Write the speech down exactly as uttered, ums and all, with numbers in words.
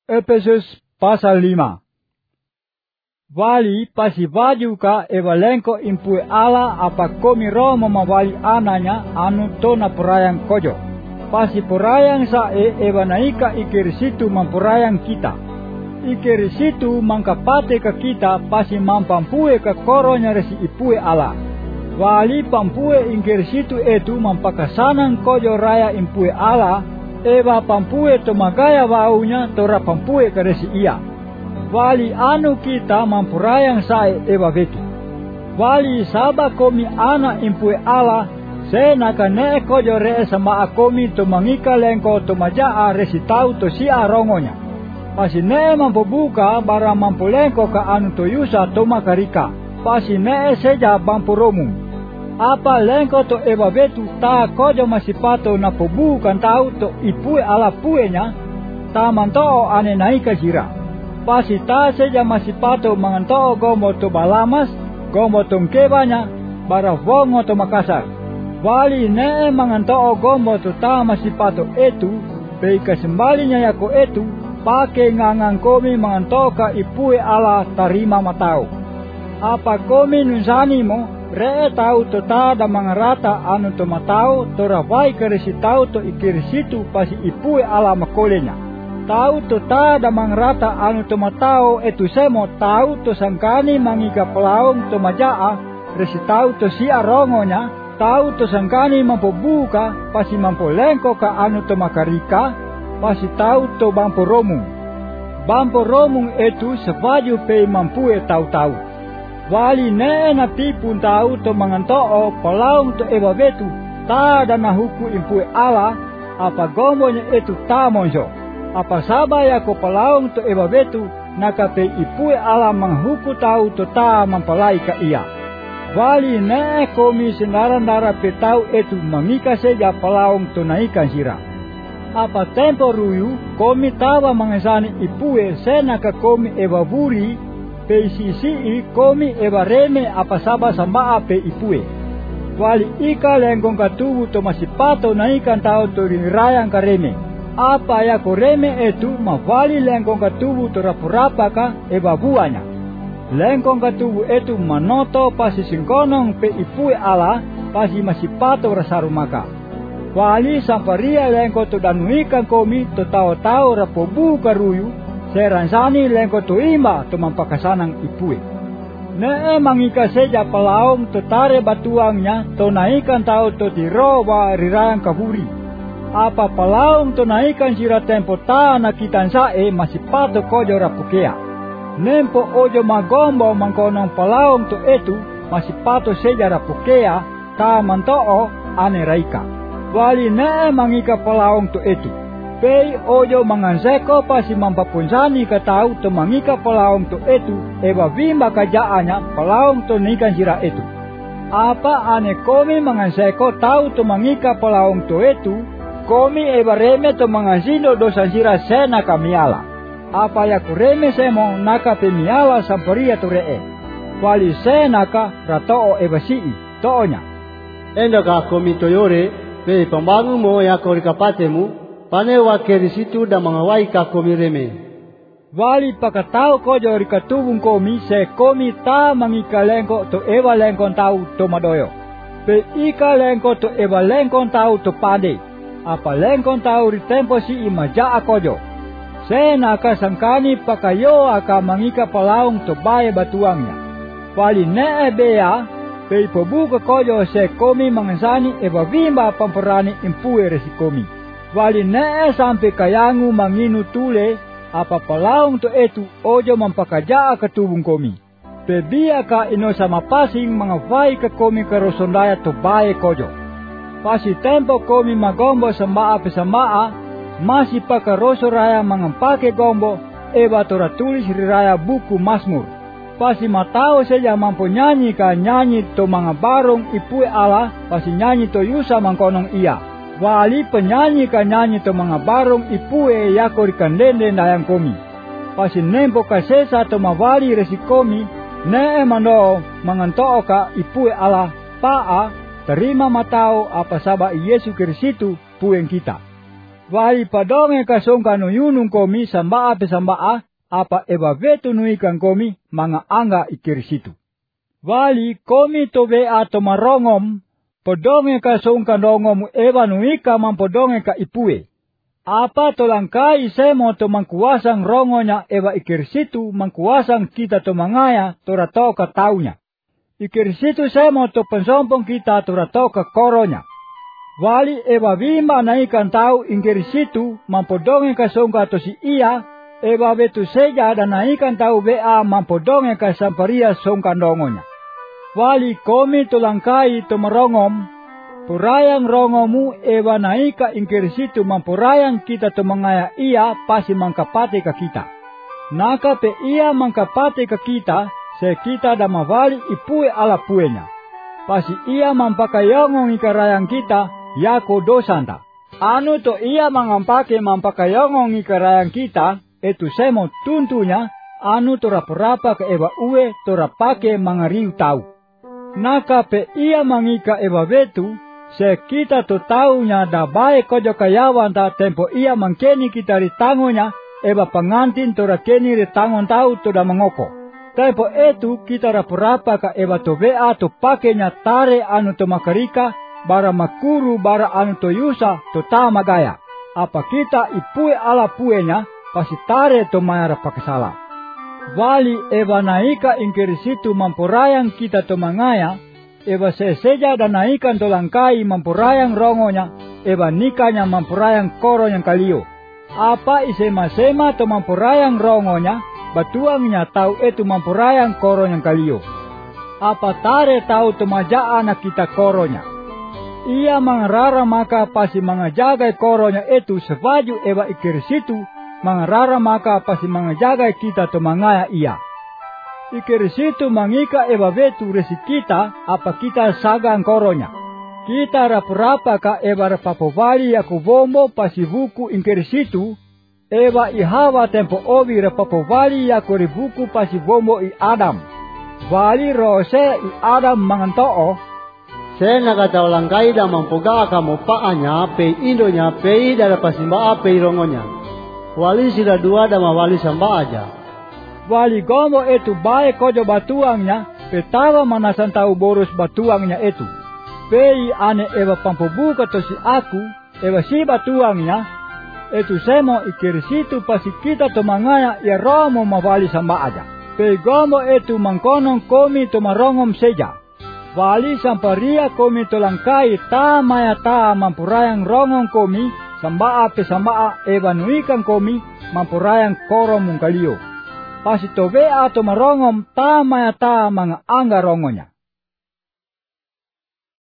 Efesus pasal lima. Wali pasi baju ka evalenko impue ala apa komi romo mawali ananya anu tona purayang kojo. Pasi purayang sa e evanaika ikir situ mampurayang kita. Ikir situ mangkapate ke kita pasi mampampue ke koronya resi ipue ala. Wali pampue ingkir situ etu mampakasanan kojo raya impue ala. Eva pampue to magaya waunya tora pampue ke resi ia. Wali anu kita mampurayang sae eva vetu. Wali saba komi ana impue ala. Se naka ne kojo re sama akomi to mangika lengko to majaa resi tau to si arongonya. Pasi ne mampubuka bara mampulengko ka anu to yusa to makarika. Pasi ne seja bampuromu. Apa lengko to eva vetu ta kojo masipato na pobukan tau to ipue ala puenya. Ta mantoo ane naika jira. Pasi ta seja masipato mangantoo gombo to balamas. Gombo tongkebanya bara vongo to makasar. Wali ne mangantoo gombo to ta masipato etu. Peika sembalinya yako etu. Pake ngangang komi mangantoka ipue ala tarima matao. Apa komi nusani mo, re tau to tada mangarata anu to matao, to rawai keresi tau to ikirisitu pasi ipue ala makolenya. Tau to tada mangarata anu to matao etu semo tau to sangkani mangiga pelaung to majaa, resi tau to si arongonya, tau to sangkani mampobuka pasi mampolengko ka anu to makarika, pasi tau to bampo romung. Bampo romung etu sebaju pe mampue tau-tau. Wali ne na tipun tau to mangantoo palaung to eva vetu ta dana huku impue ala apa gombonya etu ta monjo. Apa sabaya ko palaung to eva vetu naka pe ipue ala manghuku tau to ta mampalai ka ia. Wali ne komi senara-nara pe tau etu mangika seja palaung to naikan sira. Apa tempo ruyu komi tawa mangesani ipue senaka komi eva buri pe sisi komi eva reme apa saba sama pe ipue. Wali ika lengkong katubu to masipato na ikan tao to rinirayang kareme. Apa ya koreme etu mawali lengkong katubu to rapurapa ka eva buanya. Lengkong katubu etu manoto pasi singkonong pe ipue ala pasi masipato rasarumaka. Wali samparia lengko to danuikan komi to tao-tao rapobu karuyu. Seransani lengko to ima to mampakasanang ipue. Ne mangika seja palaung to tare batuangnya to naikan tau to tirowa rirayang kaburi. Apa palaung to naikan sira tempo ta nakitan sae masipato kojo rapukea. Nempo ojo magombo mangkonong palaung to etu masipato seja rapukea ta mantoo ane raika. Wali ne mangika palaung to etu. Pei ojo manganseko pasi mampapunsani ka tau to mangika palaung to etu. Eba vimba kajaanya palaung to nikan sira etu. Apa ane komi manganseko tau to mangika palaung to etu. Komi eba reme to mangansino dosa sira sena kamiala. Apa ya kureme semo naka pemiala samperia to ree. Wali sena ka ratoo eba sii toonya. Endaka komi toyore. Pe pambangu mo ya korikapatemu pane wa kerisitu da mangawai ka komi reme. Wali pakatao kojo rikatubung komi se komi ta mangika lengko to eva lengkon tau to madoyo. Pe ika lengko to eva lengkon tau to pade. Apa lengkon tau ritempo si imaja kojo. Se naka sangkani pakayo aka mangika palaung to bae batuangnya. Wali ne bea Pei pobuka kojo se komi mangasani eva vimba pamperani impue resi komi. Wali ne sampai kayangu manginu tule apa palaung to etu ojo mampakajaa katubung komi. Pebia ka ino sama pasing mangavai ka komi karosondaya to bae kojo. Pasi tempo komi magombo samaa pesamaa masih pakaroso raya mangampake gombo eva tora tulis riraya buku Mazmur. Pasi matao saja mampu nyanyi ka nyanyi to mga barong ipue ala, pasi nyanyi to yusa mangkonong iya. Wali penyanyi ka nyanyi to mga barong ipue yako rikandende dayang komi. Pasi nempo ka sesa to mawali resi komi, ne mano mangantoo ka ipue ala, paa, terima matao apa saba Yesus Kristu pueng kita. Wali padonge kasongka no yunung komi sambaa pesambaa, apa eba vetu nuikan komi mga anga ikirisitu. Wali komi tobe ato marongom, podonge kasongka nongomu eba nuika mampodonge ka ipue. Apa tolangkai semo to mangkuasang rongonya eba ikirisitu mangkuasang kita to mangaya torato ka taunya. Ikirisitu semo to pensompong kita torato ka koronya. Wali eba bimba naikan tau ingkirisitu mampodonge kasongka to si iya, eba betu seja dan naikan tau bea mampodonge kasamparia songka nongonya. Wali komi tolangkai to merongom, purayang rongomu eba naika ingkirisitu mampurayang kita to mangaya iya pasi mangkapate ka kita. Naka pe iya mangkapate ka kita, se kita da mawali ipue ala puenya. Pasi iya mampakayongong ikarayang kita, yako dosanta. Anu to iya mangampake mampakayongong ikarayang kita, etu semo tuntunya, anu to rapa-rapa ke eba ue to rapake mangariu tau. Naka pe iya mangika eba betu, se kita to taunya da bae kojo kayawan ta tempo iya mangkeni kita ritangonya, eba pangantin to rakeni ritangon tau to da mangoko. Tempo etu kita rapa-rapa ka eba to bea to pakenya tare anu to makarika, bara makuru bara anu to yusa to tamagaya. Apa kita ipue ala puenya, pasi tare to mayara pakasala. Wali eba naika ingkirisitu mampurayang kita to mangaya, eba seseja dan naikan to langkai mampurayang rongonya, eba nikanya mampurayang koro yang kalio. Apa isema-sema to mampurayang rongonya, batuangnya tau etu mampurayang koro yang kalio. Apa tare tau to majaa na kita koronya. Ia mangarara maka pasi mangajagai koronya etu sebaju eba ikirisitu, mangarara maka pasi mangajagai kita to mangaya iya. Ikirisitu mangika eba betu resi kita, apa kita sagang koronya. Kita rapa-rapa ka eba rapapovali yaku bombo pasi buku ikirisitu, eba ihawa tempo obi rapapovali yaku ribuku pasi bombo i Adam. Wali rose i Adam mangantoo, se nakatau langkai da mampoga kamu paanya pe indonya pe dara pasimba pe rongonya. Wali sida dua da mawali samba aja. Wali gomo etu bae kojo batuangnya, petawa manasan tau boros batuangnya etu. Pei ane eba pampobuka to si aku, eba si batuangnya, etu semo ikirisitu pasi kita to mangaya ya romo mawali samba aja. Pei gomo etu mangkonong komi to marongom seja. Wali samparia komi to langkai ta maya ta mampurayang rongong komi, sambaa pe sambaa eba nuikan komi, mampurayang koro mungkalio. Pasi tobe ato marongom ta maya ta mga angga rongonya.